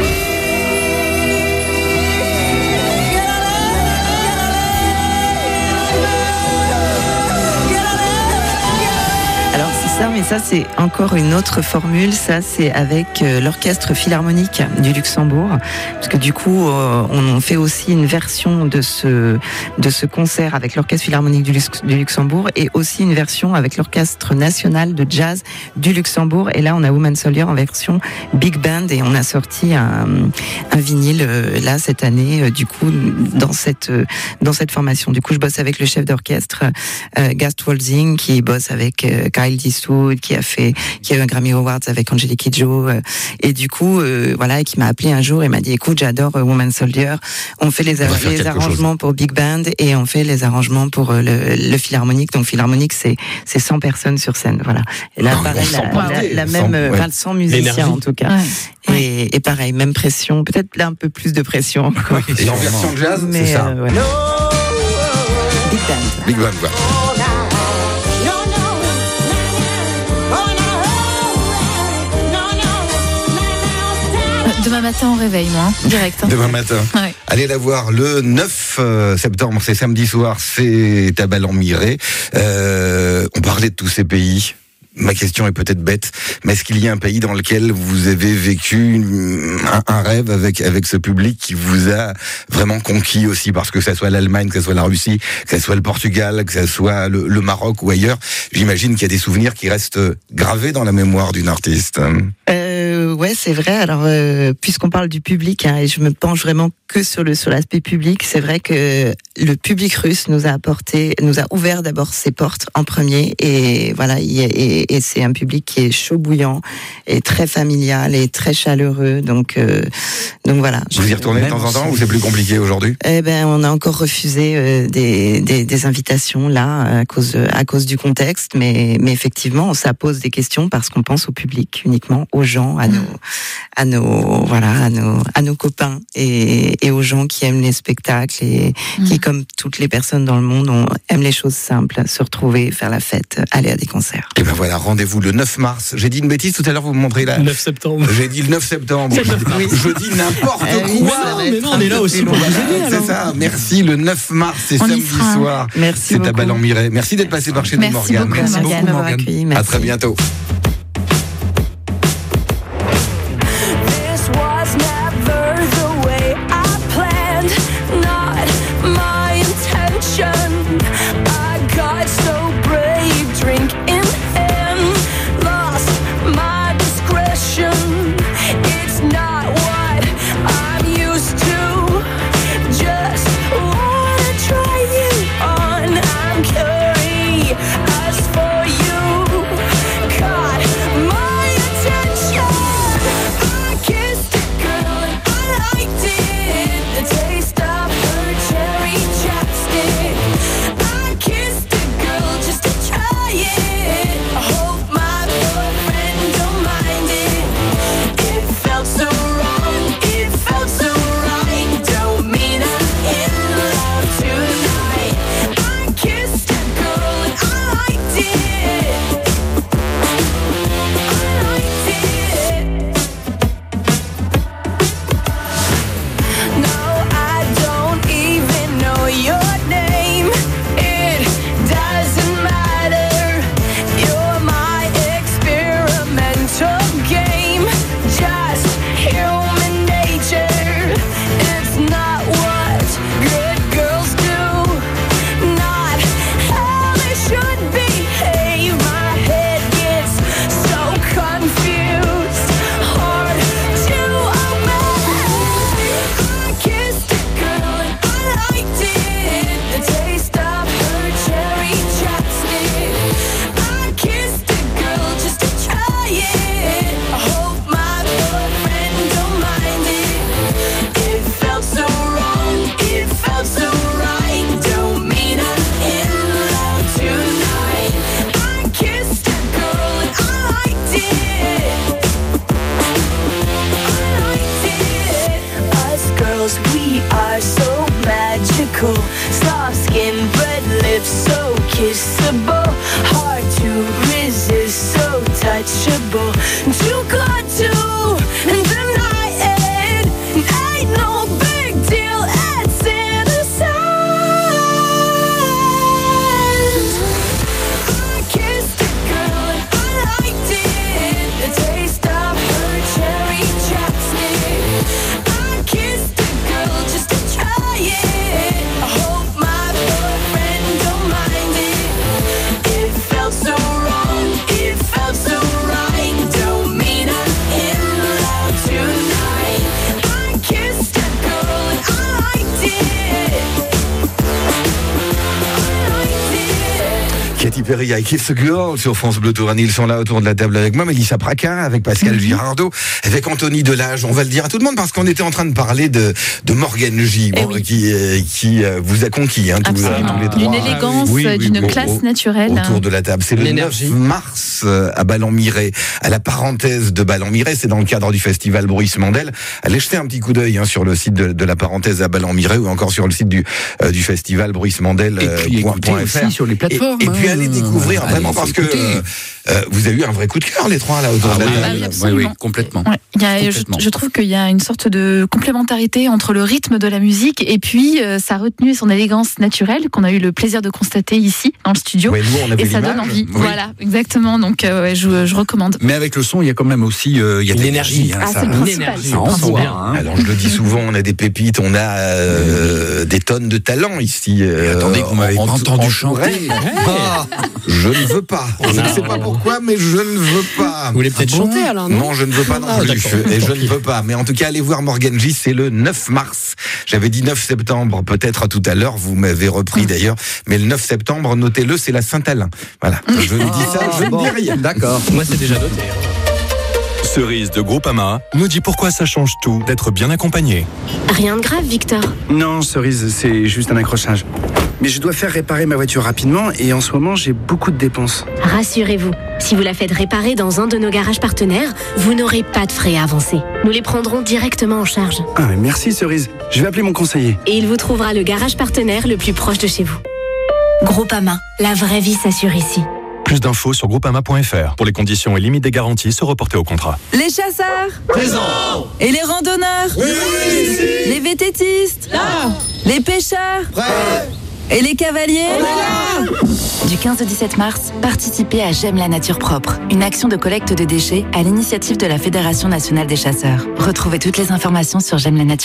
Ça, mais ça c'est encore une autre formule. Ça c'est avec euh, l'orchestre philharmonique du Luxembourg, parce que du coup euh, on fait aussi une version de ce de ce concert avec l'orchestre philharmonique du, Lux, du Luxembourg et aussi une version avec l'orchestre national de jazz du Luxembourg. Et là on a Woman Soldier en version big band et on a sorti un, un vinyle euh, là cette année euh, du coup dans cette euh, dans cette formation. Du coup je bosse avec le chef d'orchestre euh, Gast Wolzing qui bosse avec euh, Kyle Dissoul Food, qui a fait, qui a eu un Grammy Awards avec Angelique Kidjo, euh, et du coup, euh, voilà, et qui m'a appelé un jour et m'a dit, écoute, j'adore euh, Woman Soldier. On fait les, On les arrangements chose. pour Big Band et on fait les arrangements pour euh, le, le Philharmonique. Donc Philharmonique, c'est c'est cent personnes sur scène, voilà. Et là, oh, pareil, la, la, la, la même, ouais. enfin, cent musiciens en tout cas. Ouais. Et, et pareil, même pression, peut-être là un peu plus de pression encore. Oui, et en version jazz, mais, c'est ça. Euh, ouais. Big Band. Big Band, voilà. Demain matin, on réveille, moi, hein, direct. Hein. Demain matin. Ouais. Allez la voir le neuf septembre, c'est samedi soir, c'est à Ballon-Miré. Euh, on parlait de tous ces pays. Ma question est peut-être bête, mais est-ce qu'il y a un pays dans lequel vous avez vécu un, un rêve avec avec ce public qui vous a vraiment conquis aussi, parce que ça soit l'Allemagne, que ça soit la Russie, que ça soit le Portugal, que ça soit le, le Maroc ou ailleurs, j'imagine qu'il y a des souvenirs qui restent gravés dans la mémoire d'une artiste. Euh, ouais, c'est vrai. Alors, euh, puisqu'on parle du public, hein, et je me penche vraiment que sur le sur l'aspect public, c'est vrai que le public russe nous a apporté, nous a ouvert d'abord ses portes en premier, et voilà, et, et c'est un public qui est chaud bouillant et très familial et très chaleureux. Donc, euh, donc voilà. Vous y retournez de temps en temps ou c'est plus compliqué aujourd'hui? Eh ben, on a encore refusé euh, des, des des invitations là à cause à cause du contexte, mais mais effectivement, ça pose des questions parce qu'on pense au public uniquement, aux gens, à nos à nos voilà à nos à nos copains et et aux gens qui aiment les spectacles et mmh. qui, comme toutes les personnes dans le monde, on aime les choses simples, se retrouver, faire la fête, aller à des concerts. Et ben voilà, rendez-vous le neuf mars. J'ai dit une bêtise tout à l'heure, vous me montrez là. neuf septembre. J'ai dit le neuf septembre. Oui. Je dis n'importe euh, quoi. Oui, non, mais non, on est là aussi pour vous aider. C'est ça. Merci. Le neuf mars, c'est on samedi soir. Merci c'est beaucoup. à Ballon-Miré. Merci d'être passé par chez Merci nous, Morgane. Beaucoup, Merci Morgane. beaucoup, Morgane. Accueilli. Merci. À très bientôt. As for you, 'cause Katy Perry, I Kiss a Girl sur France Bleu Touraine. Ils sont là autour de la table avec moi, Mélissa Praquin, avec Pascal mm-hmm. Girardot, avec Anthony Delage. On va le dire à tout le monde parce qu'on était en train de parler de, de Morgane J, bon, oui. qui, qui vous a conquis, hein, tous, tous les trois. D'une élégance, oui, oui, d'une oui, classe au, naturelle. Autour de la table. C'est le neuf mars à Ballon-Miré, à la parenthèse de Ballon-Miré. C'est dans le cadre du festival Bruce Mandel. Allez jeter un petit coup d'œil hein, sur le site de, de la parenthèse à Ballon-Miré ou encore sur le site du, euh, du festival Bruce Mandel. Et puis écoutez aussi sur les plateformes. Et, et puis allez découvrir hein, vraiment parce écouter. que euh, vous avez eu un vrai coup de cœur les trois là autour ah, de la oui, table. Oui, oui, complètement. Ouais, il y a, complètement. Je, je trouve qu'il y a une sorte de complémentarité entre le rythme de la musique et puis euh, sa retenue et son élégance naturelle qu'on a eu le plaisir de constater ici dans le studio. Ouais, nous, on a et vu ça l'image. donne envie. Oui. Voilà, exactement. Donc euh, ouais, je, je recommande. Mais avec le son, il y a quand même aussi euh, il y a de l'énergie. Ah, hein, c'est le principal. Ça envoie. Hein. Alors je le dis souvent, on a des pépites, on a euh, des tonnes de talent ici. Euh, attendez, vous m'avez pas entendu chanter. Ah, je ne veux pas. Je ne sais pas pourquoi, mais je ne veux pas. Vous voulez peut-être ah bon chanter alors, non? Non, je ne veux pas non ah, plus. Et je ne veux pas. Mais en tout cas, allez voir Morgane J, c'est le neuf mars. J'avais dit neuf septembre, peut-être tout à l'heure, vous m'avez repris d'ailleurs. Mais le neuf septembre, notez-le, c'est la Saint-Alain. Voilà. Je ne dis ça, je ne dis rien. D'accord. Moi, c'est déjà noté. Cerise de Groupama nous dit pourquoi ça change tout d'être bien accompagné. Rien de grave, Victor. Non, Cerise, c'est juste un accrochage. Mais je dois faire réparer ma voiture rapidement et en ce moment, j'ai beaucoup de dépenses. Rassurez-vous, si vous la faites réparer dans un de nos garages partenaires, vous n'aurez pas de frais à avancer. Nous les prendrons directement en charge. Ah, mais merci Cerise. Je vais appeler mon conseiller. Et il vous trouvera le garage partenaire le plus proche de chez vous. Groupama, la vraie vie s'assure ici. Plus d'infos sur groupama point f r. Pour les conditions et limites des garanties, se reporter au contrat. Les chasseurs présents. Et les randonneurs oui, oui, les vététistes là. Les pêcheurs prêts. Et les cavaliers on est là. Du quinze au dix-sept mars, participez à J'aime la nature propre, une action de collecte de déchets à l'initiative de la Fédération nationale des chasseurs. Retrouvez toutes les informations sur j'aime la nature.